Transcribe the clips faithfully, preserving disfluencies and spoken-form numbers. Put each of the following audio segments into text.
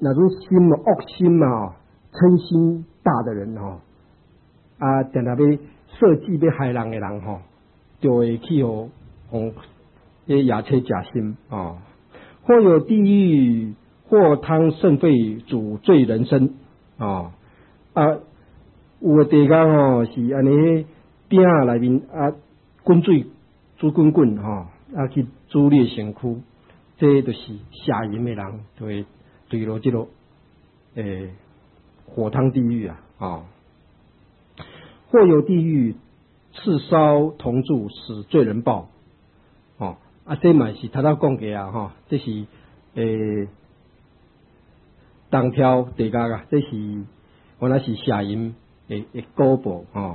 那种心嘛恶心嘛哦，嗔心大的人哦，啊，定定要设计要害人的人吼、哦，就会去互互迄牙车假心哦。或有地狱，或汤甚沸，煮醉人生哦。啊，有的地方吼是安尼鼎内面啊滚水煮滚滚吼，啊去煮你的身躯，这就是下淫的人就会坠落这个诶火汤地狱啊哦。或有地狱，刺烧铜柱，使罪人报哦。啊，这嘛是头头讲过啊吼，这是诶东挑地价啊，这是原来是下淫诶诶果报吼。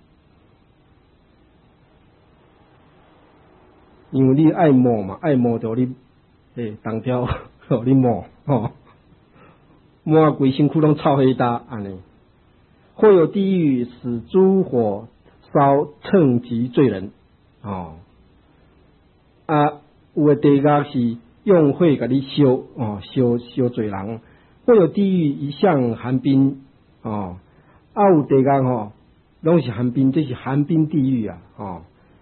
因为你爱摸嘛，爱摸着你诶东挑，互你摸吼，摸啊规身躯拢臭黑搭安尼。或有地狱，使诸火烧，乘及罪人哦。啊，有的地价是用火甲你烧哦，烧烧罪人。或有地狱，一向寒冰哦。啊，有地价吼，拢是寒冰，这是寒冰地狱啊哦。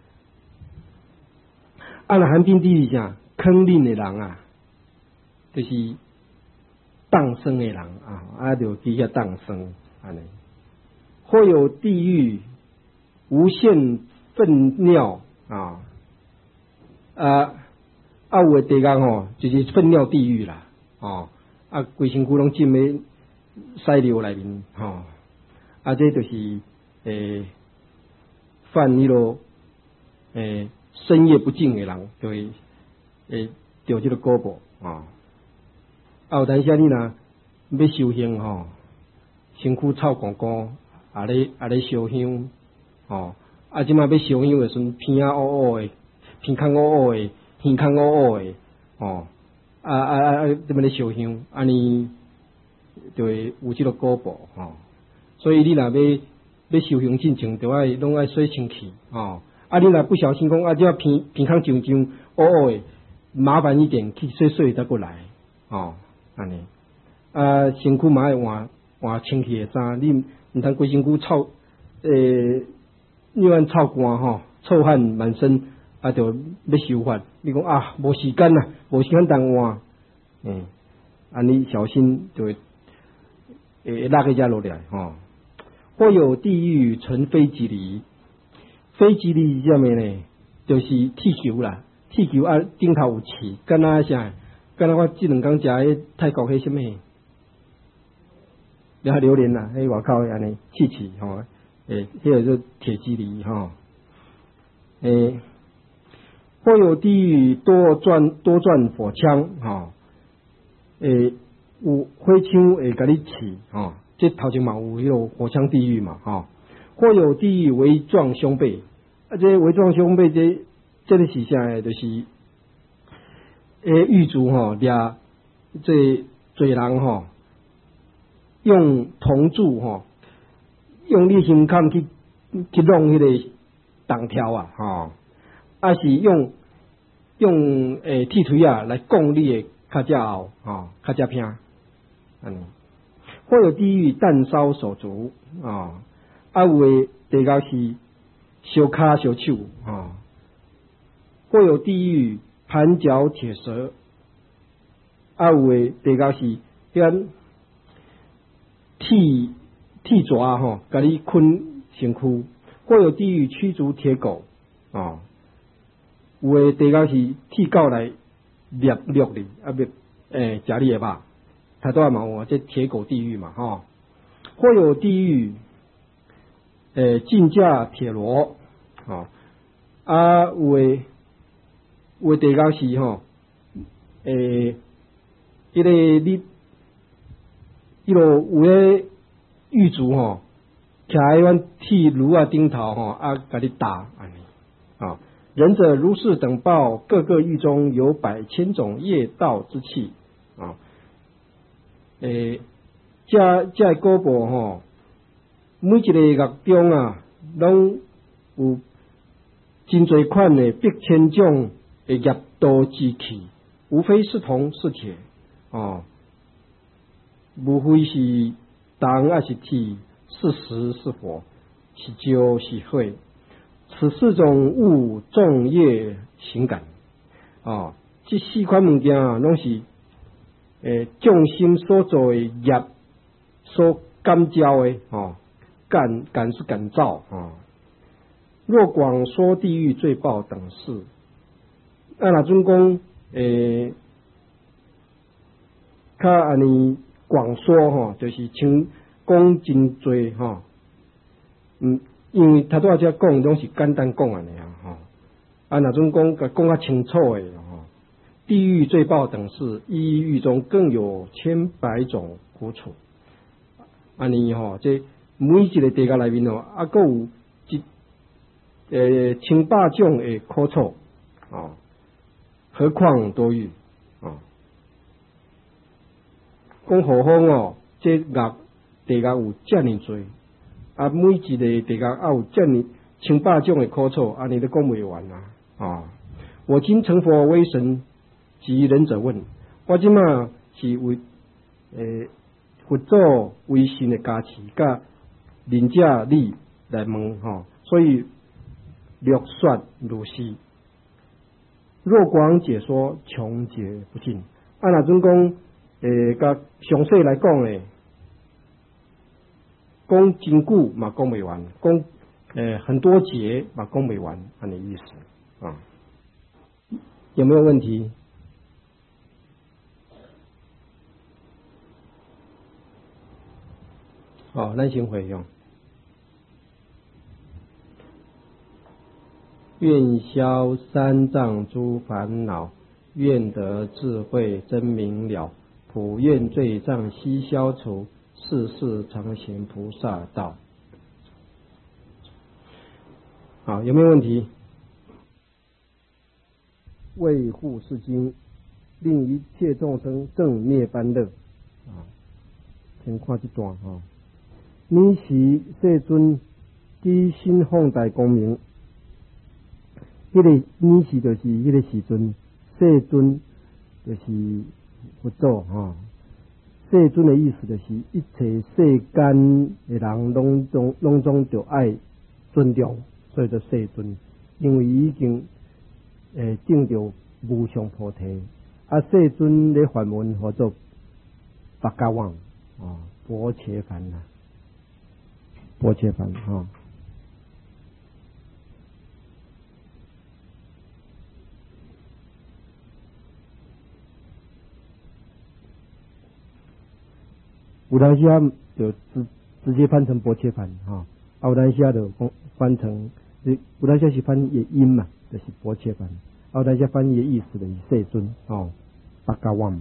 啊，那寒冰地狱啥？坑恁的人啊，就是荡生的人啊，啊，就伫遐荡生安尼。或有地狱，无限粪尿啊啊啊！有的地方吼，就是粪尿地狱啦，哦啊，规身躯拢浸喺屎尿内面吼，啊，这就是诶犯迄落诶深夜不净的人，就会诶着这个果报啊。啊，有当时你若要修行吼，身躯臭光光。啊咧啊咧烧香，哦，啊即摆要烧香的时阵，鼻啊乌乌的，鼻孔乌乌的，耳孔乌乌的，哦，啊啊啊啊，这么咧烧香，安尼就会有这个果报，哦，所以你若要要烧香进前，就爱拢爱洗清气，哦，啊你若不小心讲啊，这鼻鼻孔上上乌乌的，麻烦一点去洗洗再过来，哦，安尼，啊身躯嘛爱换换清气的衫，你。毋通规身躯臭，诶，你按臭汗吼，臭汗满身，啊，就要修法。你讲啊，无时间啦，无时间当换，嗯，安尼小心就会诶落个遮落来吼。或有地狱，存非吉利，非吉利是啥物呢？就是气球啦，气球啊顶头有刺，敢若啥？敢若我即两工食迄泰国迄什物？了榴莲啦，喺外口安尼气气吼，诶，迄个是铁蒺藜吼，诶，或有地狱，多转多转火枪吼，诶，有火枪会甲你刺吼，这头前嘛有迄个火枪地狱嘛吼，或有地狱为壮胸背，啊，这为壮胸背这这个是啥诶？就是诶狱卒吼，掠这罪人吼。用铜柱吼，用你胸坎去去弄迄个铜条啊，吼，啊是用用诶铁锤啊来攻你的脚趾后，吼，脚趾片，嗯，或有地狱弹烧手足啊，啊有诶地高是烧骹烧手啊，或有地狱盘脚铁蛇，啊有诶地高是迄剃剃爪吼，甲你困身躯，或有地狱驱逐铁狗哦，有诶地方是剃狗来掠掠你，啊别诶食你诶肉，太多嘛有这铁狗地狱嘛吼，或有地狱诶竞价铁螺哦，啊有诶有诶地方是吼诶迄个你。迄落有咧狱卒吼，徛喺阮铁炉啊顶头吼，啊，甲你打安尼啊。仁者如是等报，各个狱中有百千种业道之气啊。诶，这这果报吼，每一个狱中啊，拢有真侪款的百千种的业道之气，无非是铜是铁哦。 无非是东还是铁，是石是火，是酒是血，此四种物众业行感。哦，这四款物件啊，拢是诶众心所做的业所感召的哦，感感是感召哦。若广说地狱罪报等事，啊，若准讲诶，较安尼广说吼、哦，就是像讲真多吼、哦，嗯，因为头拄仔遮讲拢是简单讲安尼啊吼，啊，若准讲甲讲较清楚诶吼，地狱罪报等事，一狱中更有千百种苦楚，安尼吼，这每一个地界内面哦，啊，佫有一诶千百种诶苦楚哦。何况多狱啊！讲何况哦，这乐地狱有遮尔多啊，每一个地狱啊有遮尔千百种的苦楚，安尼都讲袂完啊！啊，我今成佛为神，及仁者问，我即马是为诶佛祖为神的加持，甲仁者你来问吼、哦，所以略说如是。若广解说，穷解不尽。啊，若准讲，诶，甲详细来讲咧，讲真久嘛讲袂完，讲诶很多节嘛讲袂完，安尼意思啊？有没有问题？好，咱先回用。愿消三障诸烦恼，愿得智慧真明了，普愿罪障悉消除，世世常行菩萨道。好，有没有问题？为护世经，令一切众生正涅般乐。啊，先看这段哈。你时世尊基心放大光明。迄、那个你是就是迄个时阵，世尊就是佛祖哈。世尊的意思就是一切世间的人拢总拢总着爱尊重，所以叫世尊。因为已经诶证着无上菩提，啊世尊咧梵文叫做巴嘎旺啊，薄伽梵呐，薄伽梵哈。有当时就直直接翻成薄伽梵哈，啊有当时就翻成，有当时是翻译音嘛，就是薄伽梵，啊有当时翻译意思就是世尊哦，巴嘎旺。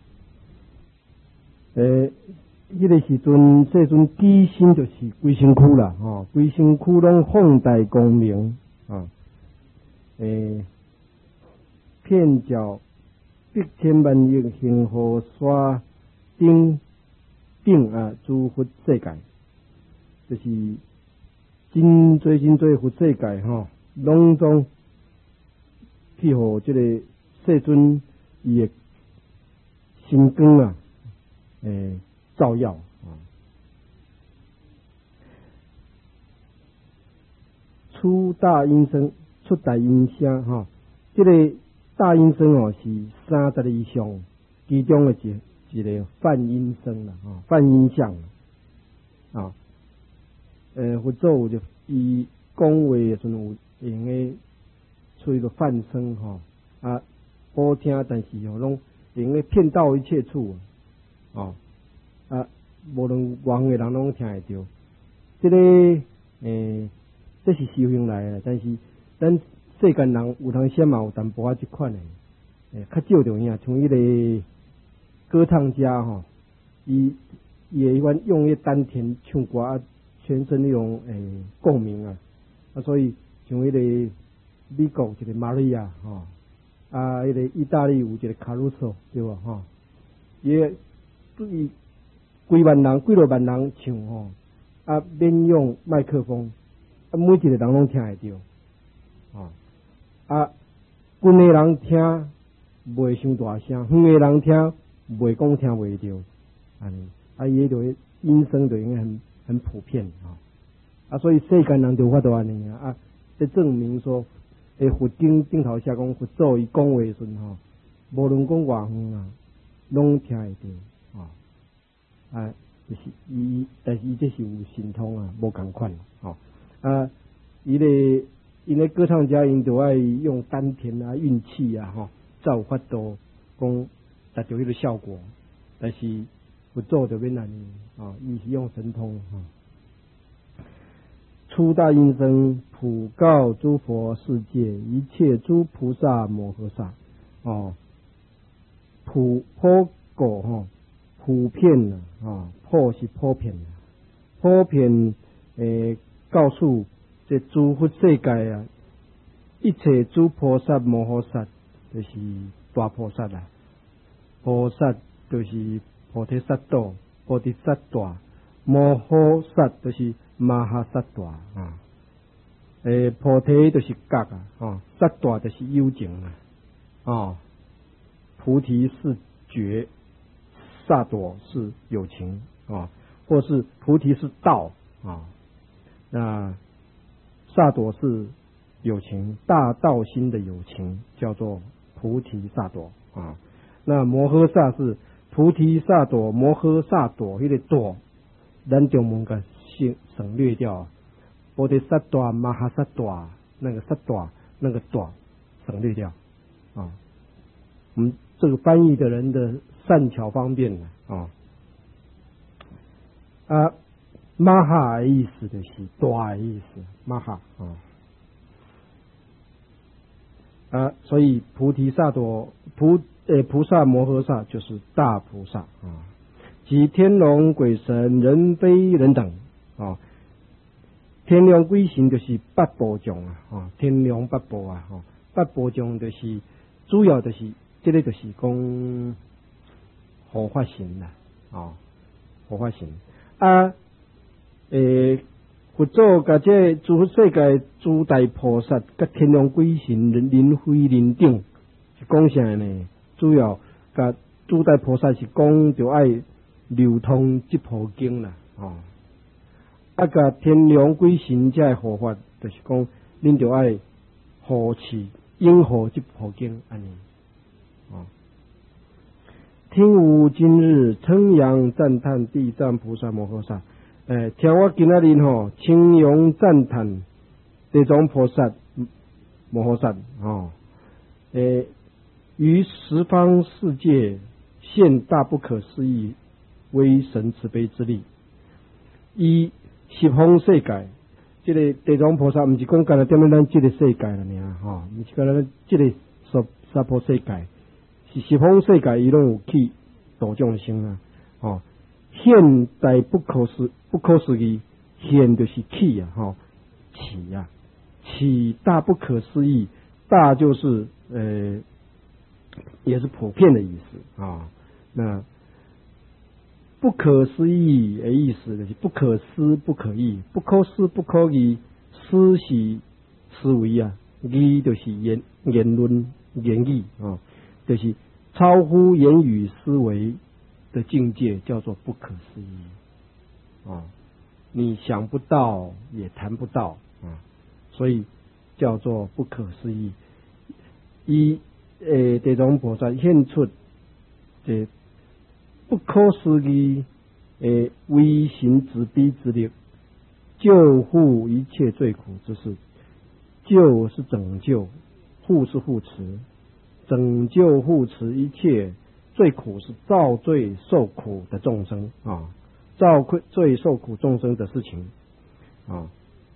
诶，迄个时阵世尊基心就是规身躯啦，吼，规身躯拢放大光明啊，诶，遍照百千万亿恒河沙顶。顶啊，诸佛世界，就是真多真多佛世界吼，拢总去互这个世尊伊的心光啊，诶，照耀啊。出大音声，出大音声哈，这个大音声哦是三十个以上，其中的一。一个梵音声啦，哈，梵音像啊，呃，佛祖就伊讲话的时阵有用个出一个梵声哈，啊，好听，但是吼拢用个骗到一切处，哦，啊，无论外方的人拢听会到。这个诶，这是修行来的，但是咱世间人有当时嘛有淡薄仔即款的，诶，较少着影，像迄个。歌唱家哈，伊也一般用一丹田唱歌啊，全身那种诶共鸣啊，啊，所以像迄个美国一个玛利亚哈，啊，迄个意大利有一个卡鲁索对吧哈，也对几万人、几落万人唱吼，啊，免用麦克风，啊，每一个人拢听会到，啊，啊，近的人听袂伤大声，远的人听。袂讲听袂到， 啊，啊，伊就音声就应该很很普遍啊，啊，所以世间人就法度安尼啊，啊，这证明说，诶，佛经顶头写讲佛祖伊讲话时阵吼，无论讲偌远啊，拢听会到啊，啊，就是伊，但是伊这是有神通啊，无共款吼，啊，伊咧，因咧歌唱家因就爱用丹田啊、运气啊，吼，才有法度讲达到迄个效果，但是佛祖就免安尼啊，伊是用神通啊。出大音声，普告诸佛世界一切诸菩萨摩诃萨哦，普普告哈，普遍啊，啊，普是普遍啊，普遍诶，告诉这诸佛世界啊，一切诸菩萨摩诃萨就是大菩萨啦，菩萨就是菩提萨埵、菩提萨埵，摩诃萨就是马哈萨埵啊，诶，菩提就是觉啊，哦，萨埵就是幽静啊，哦，菩提是觉，萨埵是有情啊，或是菩提是道啊，那萨埵是有情，大道心的有情叫做菩提萨埵啊，那摩诃萨是菩提萨埵、摩诃萨埵，迄个埵，咱中文个省省略掉，菩提萨埵、马哈萨埵，那个萨埵那个埵省略掉啊。我们这个翻译的人的善巧方便啊啊，马哈的意思就是大的意思，马哈啊啊，所以菩提萨埵菩呃菩萨摩诃萨就是大菩萨啊，即天龙鬼神人非人等啊，天龙鬼神就是八部众啊，啊天龙八部啊，哈八部众就是主要就是这个就是讲护法神啦，啊护法神啊，诶。佛祖甲这诸世界诸大菩萨、甲天龙鬼神、人人非人等是讲啥呢？主要甲诸大菩萨是讲着爱流通这部经啦，哦，啊，甲天龙鬼神这护法，就是讲恁着爱护持拥护这部经安尼，哦。听吾今日称扬赞叹地藏菩萨摩诃萨。诶，听我今仔日吼，称扬赞叹地藏菩萨摩诃萨哦，诶，于十方世界现大不可思议威神慈悲之力，以十方世界，这个地藏菩萨不是讲干了踮咧咱这个世界了尔吼，不是干了这个娑娑婆世界，是十方世界伊拢有去度众生啊，哦。现在不可思不可思议，现就是起啊，哈，起啊，起大不可思议，大就是呃，也是普遍的意思啊。那不可思议的意思就是不可思不可议，不可思不可议，思是思维啊，议就是言言论言语啊，就是超乎言语思维的境界叫做不可思议啊，你想不到也谈不到啊，所以叫做不可思议。以诶地藏菩萨现出这不可思议诶威神慈悲之力，救护一切罪苦之事。救是拯救，护是护持，拯救护持一切。最苦是造罪受苦的众生啊，造罪受苦众生的事情啊。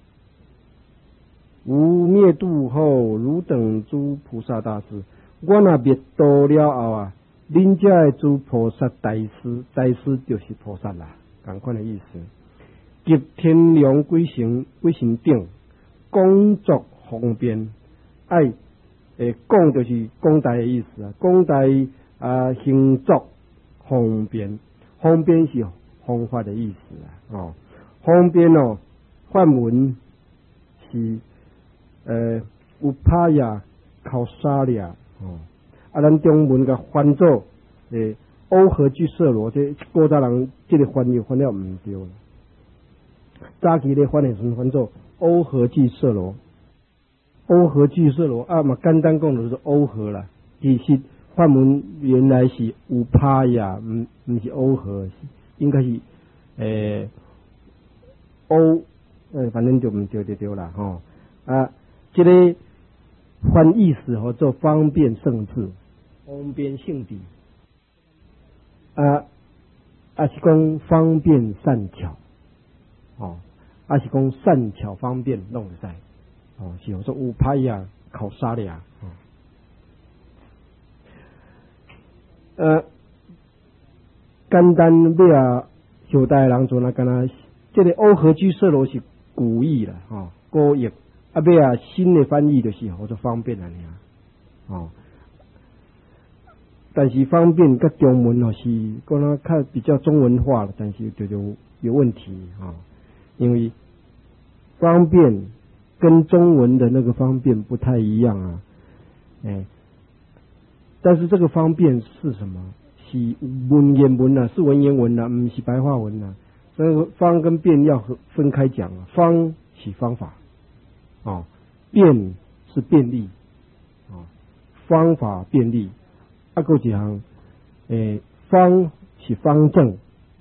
吾灭度后，汝等诸菩萨大士，我若灭度了后啊，恁这的诸菩萨大师，大师就是菩萨啦，同款的意思。及天龙鬼神鬼神等，工作方便，爱诶讲就是讲台的意思啊，讲台。啊，行作方便，方便是方法的意思啊。哦，方便哦，梵文是呃乌帕亚考沙利亚哦，啊，咱中文个翻作诶欧和居色罗，这古早人这个翻译翻了唔对啦。早期咧翻译成翻做欧和居色罗，欧和居色罗啊嘛，简单讲就是欧和啦。其实梵文原来是乌帕亚，唔唔是欧和，应该是诶欧，呃反正就唔对就对啦吼啊，这个翻译时候做方便胜智，方便性地。啊，啊是讲方便善巧，哦，啊是讲善巧方便弄得在，哦，是用说乌拍呀、考沙的呀，哦，呃，简单要啊，小代人做那干那，这个欧和居色罗是古意啦，哦，古译，啊要啊新的翻译就是好做方便了呢，哦。但是方便跟中文哦是讲它看比较中文化了，但是就有有问题啊、哦，因为方便跟中文的那个方便不太一样啊，哎，但是这个方便是什么？是文言文啊，是文言文啊，不是白话文啊。这个方跟便要分开讲啊，方是方法啊、哦，便是便利啊、哦，方法便利。啊，个一项，诶，方是方正，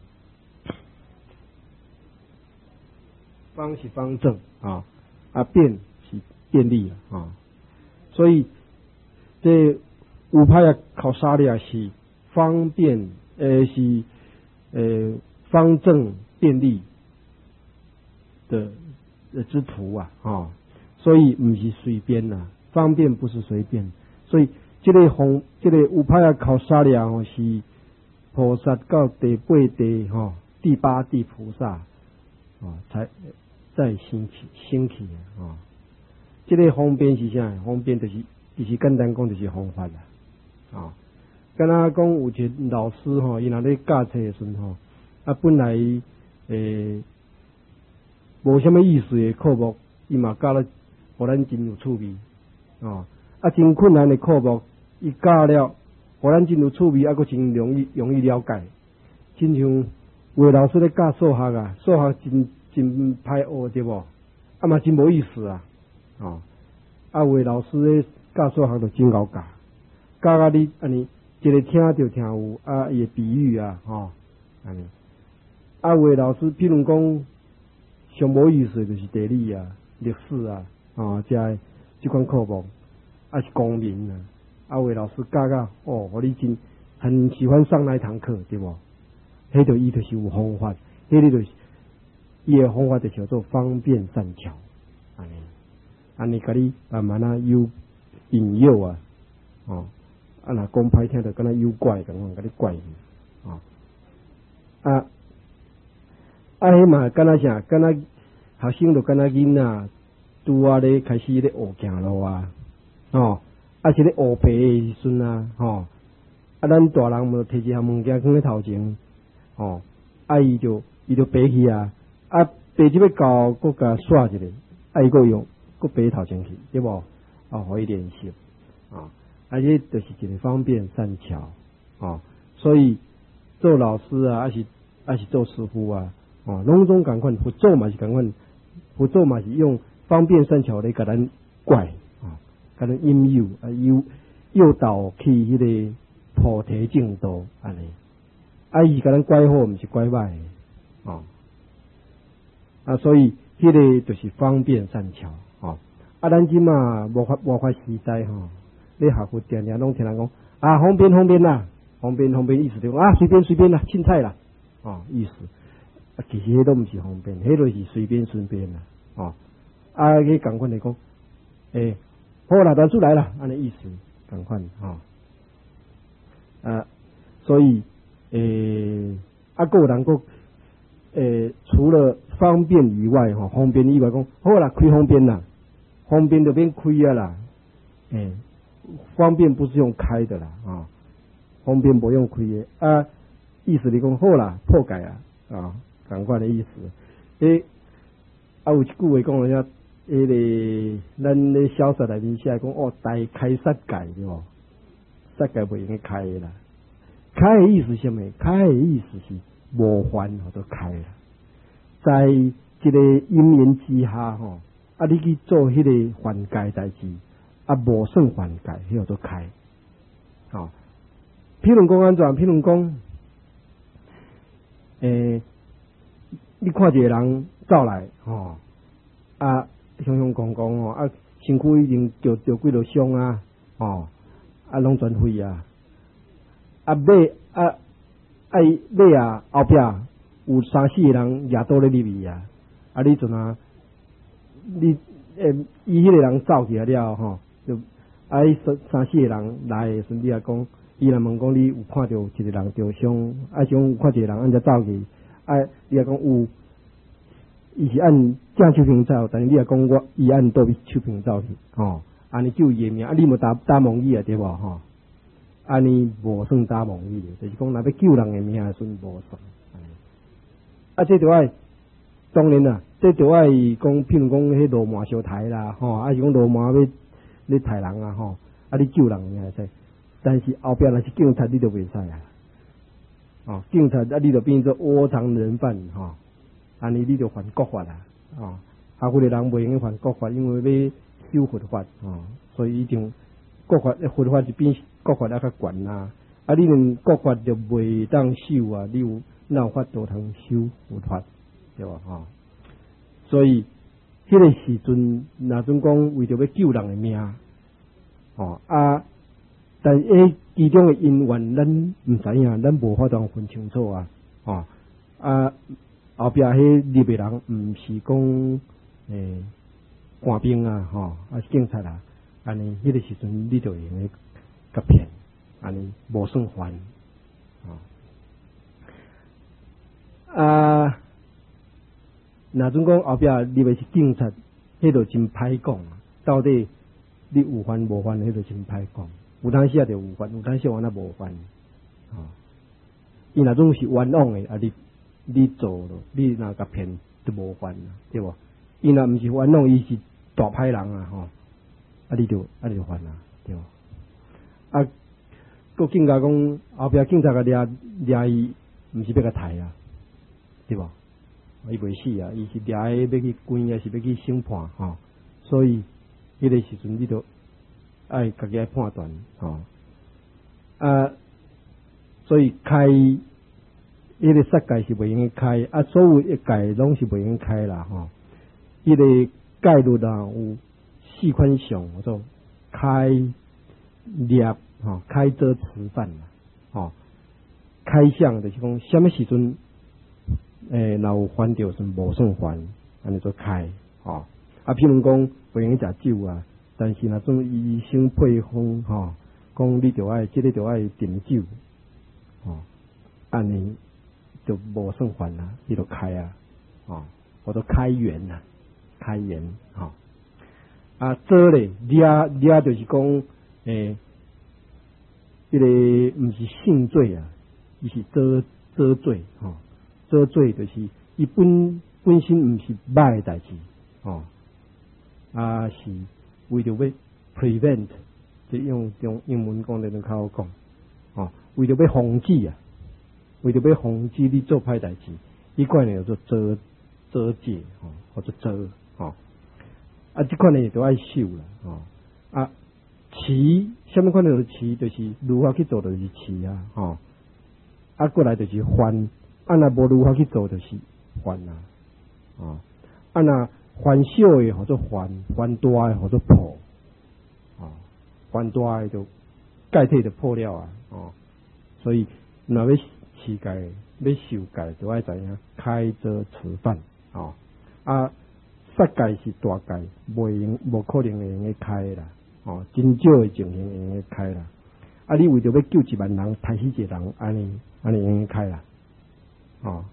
方是方正啊，啊便是便利啊，所以这五派啊考沙利亚是方便，诶是诶方正便利的之徒啊啊，所以不是随便呐、啊，方便不是随便，所以。这个方，这个有派啊考沙利亚哦是菩萨到第八地吼、哦，第八地菩萨哦才再兴起兴起啊、哦。这个方便是啥？方便就是就是简单讲就是方法啦啊。哦，敢若讲有一个老师吼，伊若咧教册的时阵吼，啊本来诶无啥物意思的科目，伊嘛教了，互咱真有趣味哦。啊真困难的科目。伊教了，互咱真有趣味，啊，佫真容易容易了解。亲像有的老师咧教数学啊，数学真真歹学对无？啊嘛真无意思啊，哦，啊有的老师咧教数学就真够教，教啊你安尼一个听就听有，啊伊的比喻啊，吼安尼。啊有的老师譬如讲上无意思就是地理啊、历史啊，啊遮即款科目，啊是公民啊。啊，有的老师教教哦，我你真很喜欢上那一堂课，对不？迄就伊就是有方法，迄个就是伊的方法就叫做方便善巧，安尼，安尼甲你慢慢啊诱引诱啊，哦，啊若讲歹听就敢若诱拐咁样，甲你拐去，哦，啊，啊迄嘛敢若啥？敢若学生就敢若囡仔拄啊咧开始咧学行路啊，哦。啊是咧学白的时阵啊，吼，啊咱大人无摕一项物件放咧头前，吼，啊伊就伊就白去啊，啊白即要到，佮甲刷一下，啊伊佮用，佮白头前去，对无？啊，互伊练习，啊，啊这就是一个方便善巧，啊，所以做老师啊，还是还是做师傅啊，啊，拢总共款，佛祖嘛是共款，佛祖嘛是用方便善巧来甲咱怪。甲咱引诱啊诱诱导去迄个菩提正道安尼，啊伊甲咱拐好，毋是拐歹哦，啊所以迄个就是方便善巧哦，啊咱即嘛无法无法时代吼，咧学佛定定拢听人讲啊方便方便啦，方便方便意思就啊随便随便啦，凊彩啦，哦意思，啊其实迄都毋是方便，迄就是随便顺便啦，哦，啊迄共款来讲，诶。好啦，传出来了，安尼意思，赶快哈，啊，所以诶，啊，个人个诶，除了方便以外，哈，方便以外讲，好啦，开方便啦，方便就变开啊啦，诶，方便不是用开的啦，啊，方便不用开的，啊，意思你讲好啦，破解啊，啊，赶快的意思，诶，啊，有一句话讲人家。迄个咱咧小说内面写讲哦，大开杀戒对无？杀戒袂用开啦， 开的意思是什么？开的意思是无烦吼都开了，在一个因缘之下吼，啊，你去做迄个犯戒代志，啊，无算犯戒，迄个都开。哦，譬如讲安怎？譬如讲，诶、欸，你看一个人走来，吼、哦，啊，雄雄公公哦，啊，身躯已经着着几落伤啊，哦，啊，拢全废啊，啊，马啊，啊，伊马啊后壁有三四个人也倒咧入去啊，啊，你阵啊，你诶，伊迄个人走去了吼，就啊，伊三三四个人来诶时阵，你也讲。伊若问讲你有看到一个人受伤，啊，种有看一个人安怎走去，啊，你也讲有，伊是按正手平走，但是你也讲我伊按倒手平走去，吼，安尼救伊诶命，啊，你无打打蒙伊啊，对无吼？安尼无算打蒙伊，就是讲若要救人诶命，算无算。啊，这就爱当然啦，这就爱讲，譬如讲迄罗马小台啦，吼，啊，是讲罗马要要杀人啊，吼，啊，你救人命会使。但是后壁若是警察，你就袂使啊！哦，警察啊，你就变做窝藏人犯吼，安尼你就犯国法啦！哦，啊，有的人袂用犯国法，因为要守佛法哦，所以一定国法佛法就比国法还较悬啦。啊，你连国法就袂当守啊，你有哪有法度通守佛法对吧？吼、哦，所以迄个时阵，若阵讲为着要救人的命，哦啊。但诶，其中的因缘，咱毋知影，咱无法度分清楚啊！哦啊，后壁迄入的人，毋是讲诶官兵啊，吼、哦、啊警察啊，安尼迄个时阵，你就用诶甲骗，安尼无算犯啊！啊，若阵讲后壁入的是警察，迄就真歹讲啊！到底你有犯无犯，迄就真歹讲。有当时也就有犯，有当时我那无犯，啊，伊那种是冤枉的，啊你你做了，你那个骗就无犯啦，对不？伊那毋是冤枉，伊是大歹人啊，吼，啊你就啊你就犯啦，对不？啊，个警察讲后壁警察个掠掠伊，毋是要甲杀啊，对不？伊袂死啊，伊是掠伊要去关，也是要去审判，吼、哦，所以迄个时阵你就。爱家己爱判断，吼、哦、啊，所以开迄个杀戒是袂用开，啊，所有一戒拢是袂用开啦，吼、哦。迄个戒律啊有四款项，叫做开、掠、吼、哦、开遮持犯啦，吼、哦，开项就是讲什么时阵，诶，若有犯着是无算犯，安尼做开，吼、哦，啊，譬如讲袂用食酒啊。但是若种医生配方吼，讲你着爱，即、这个着爱啉酒，吼、哦，安尼就无算犯啦，伊就开啊，哦，或者开源啦，开源，吼、哦，啊，遮咧，掠掠就是讲，诶，这个毋是性罪啊，伊是遮遮罪，吼、哦，遮罪就是伊本本身毋是歹诶代志，吼、哦，啊是。为着要 prevent， 即用用英文讲，就较好讲，哦，为着要防止啊，为着要防止你做歹代志，伊款呢叫做遮遮戒，吼、哦，或者遮，吼、哦，啊，即款呢就爱守啦，吼、哦，啊，持，什么款叫做持？就是如何去做就是持啊，吼、哦，啊，过来就是犯，啊，若无如何去做就是犯啊，哦，啊若。犯小的或者犯犯大的或者破，哦，犯大的就戒体就破了啊，哦，所以若要持戒要受戒，就爱知影开遮持犯，哦，啊，杀戒是大戒，袂用无可能会用个开啦，哦，真少的情形会用个开啦，啊，你为着要救一万人，杀死一个人，安尼安尼用个开啦，哦。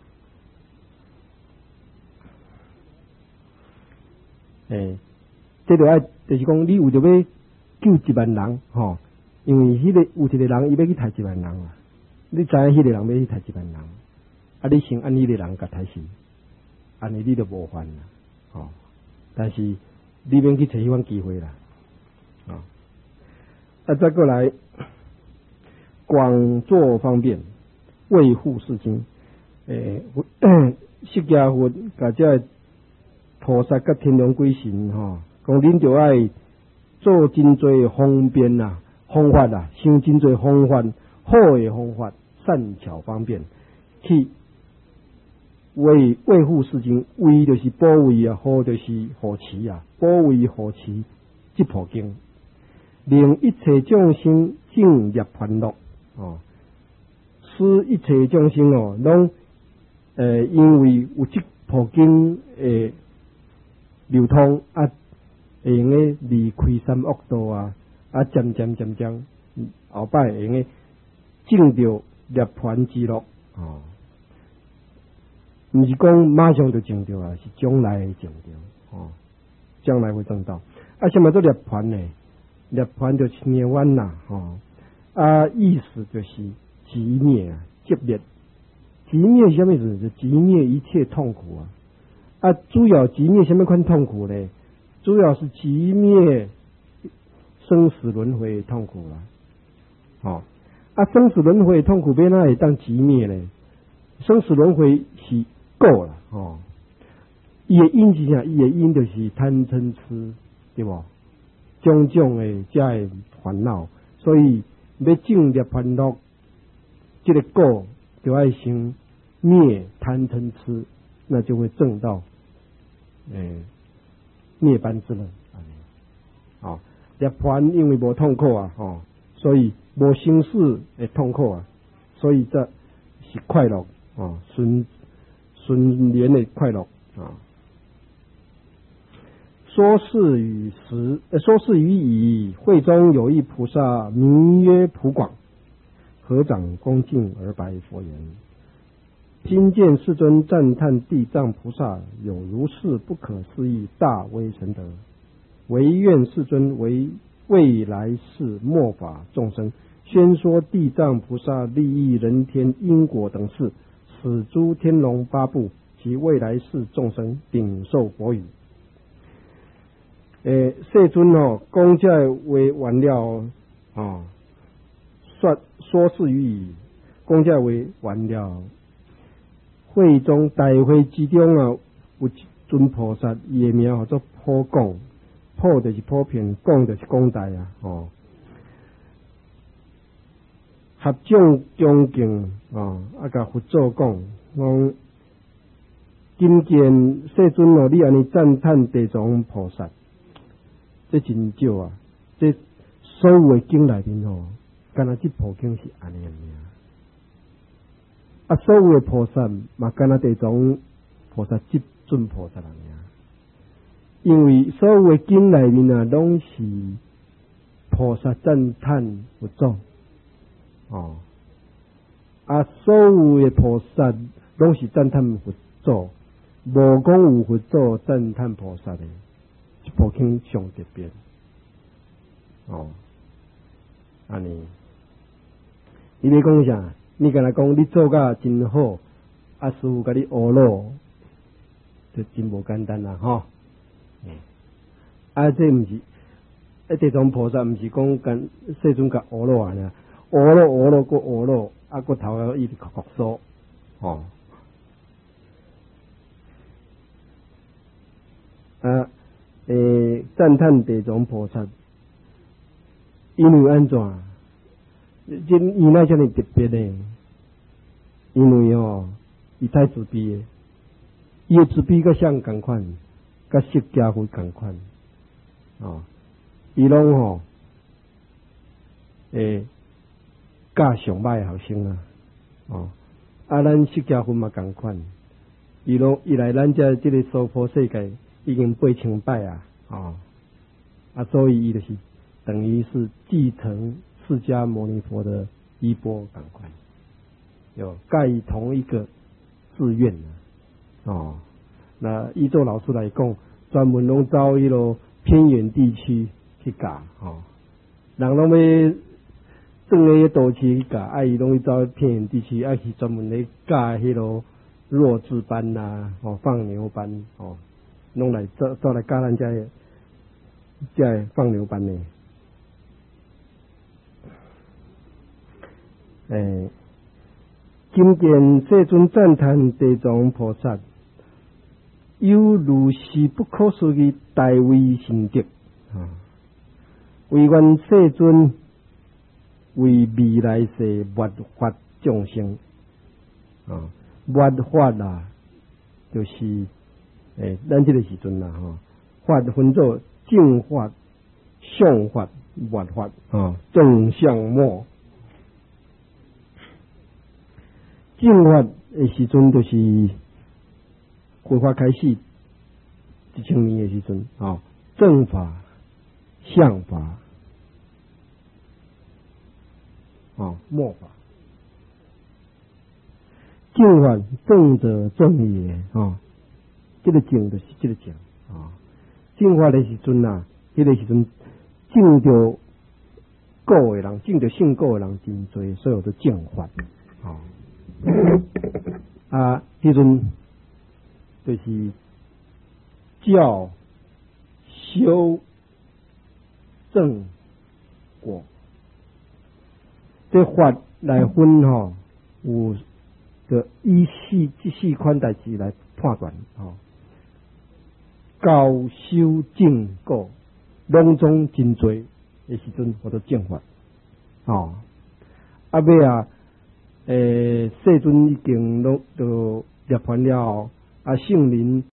诶，这就爱，就是讲你为着要救一万人，吼、哦，因为迄、那个有一个人伊要去杀一万人啊，你知影迄个人要去杀一万人，啊，你先按迄个人甲杀死，安尼你就无犯啦，哦，但是你免去找迄款机会啦，哦，啊，再过来， 广作方便，为护世经。诶、欸，释迦佛甲这菩萨甲天龙鬼神吼，讲恁就爱做真多方便啊，方法啊，想真多方法，好的方法，善巧方便，去为维护世经，为就是保卫啊，好就是护持啊，保卫护持这部经，令一切众生尽入烦恼哦，使一切众生哦，拢呃因为有这部经诶流通啊，会用诶离开三恶道啊，啊渐渐渐渐后摆会用诶证到涅槃之乐哦。毋是讲马上就证到啊，是将来会证到哦，将来会证到。啊，什么叫涅槃呢？涅槃就是涅槃啦，吼啊，意思就是寂灭啊，寂灭。寂灭什么意思？就寂灭一切痛苦啊。啊，主要寂灭什么款痛苦呢？主要是寂灭生死轮回的痛苦啦。哦，啊，生死轮回的痛苦要哪会当寂灭呢？生死轮回是够了哦，伊的因是啥？伊的因就是贪嗔痴，对不？种种的这的烦恼，所以要证入烦恼，这个果就要先灭贪嗔痴，那就会证到诶涅槃之乐。哦，涅槃因为无痛苦啊，哦，所以无生死的痛苦啊，所以这是快乐哦，顺。顺连的快乐啊！说是与时，呃，说是与已。会中有一菩萨，名曰普广，合掌恭敬而白佛言：今见世尊赞叹地藏菩萨有如是不可思议大威神德，唯愿世尊为未来世末法众生，宣说地藏菩萨利益人天因果等事。使诸天龙八部及未来世众生顶受佛语。诶，世尊哦，讲这话完了哦，说说是语已，讲这话完了。会中大会之中啊，有一尊菩萨，伊的名叫做普广，普就是普遍，广就是广大啊，哦。合掌恭敬啊，啊，甲佛祖讲，讲今见世尊哦，你安尼赞叹地藏菩萨，这真少啊！这所有的经内面哦，干那这部经是安尼样啊，所有的菩萨嘛，干那地藏菩萨这尊菩萨人呀，因为所有的经内面啊，拢是菩萨赞叹佛祖。哦，啊，所有的菩萨拢是赞叹佛祖，无讲有佛祖赞叹菩萨的，一部经上特别。哦，安尼，你要讲啥？你跟他讲你做甲真好，啊，师父甲你学咯，就真无简单啦，吼。啊，这毋是，啊，地藏菩萨毋是讲跟世尊甲学咯啊。学咯学咯，搁学咯，啊，搁头要一直咳咳嗽，哦，啊，诶，赞叹地藏菩萨，因为安怎？这伊那遮尔特别呢？因为哦，伊太慈悲的，伊的慈悲甲像共款，甲释迦佛共款，哦，伊拢吼，诶。教上歹学生啊，哦，啊，咱释迦佛嘛共款，伊拢伊来咱遮即个娑婆世界已经八千摆啊，哦，啊，所以伊就是等于是继承释迦牟尼佛的衣钵共款，有盖同一个志愿啊，哦，那依照老师来讲，专门拢走迄落偏远地区去教，哦，人拢要。正个都市教，啊，伊拢去走偏远地区，啊，去专门咧教迄落弱智班呐、啊，哦，放牛班，哦，拢来走走来教咱遮个遮个放牛班呢。 诶，今见世尊赞叹地藏菩萨，有如是不可思议大威神德啊！唯愿世尊为未来世末法众生啊，末法啊，就是诶，咱这个时阵啦吼，法分作正法、相法、末法啊，正相末。正法的时阵，就是佛法开始一千年的时阵啊，正法、相法啊，末法。正法正者正也啊，这个正就是这个正啊。正法的时阵啊，迄、那个时阵正着果的人，正着信果的人真多，所有的正法啊。啊，迄阵就是教、修、正、果，这法来分吼，有着依四这四款代志来判断吼。教、修、正、果，拢总真多的时阵，叫做正法。哦，啊尾啊。诶，世尊已经都都涅槃了后，啊圣灵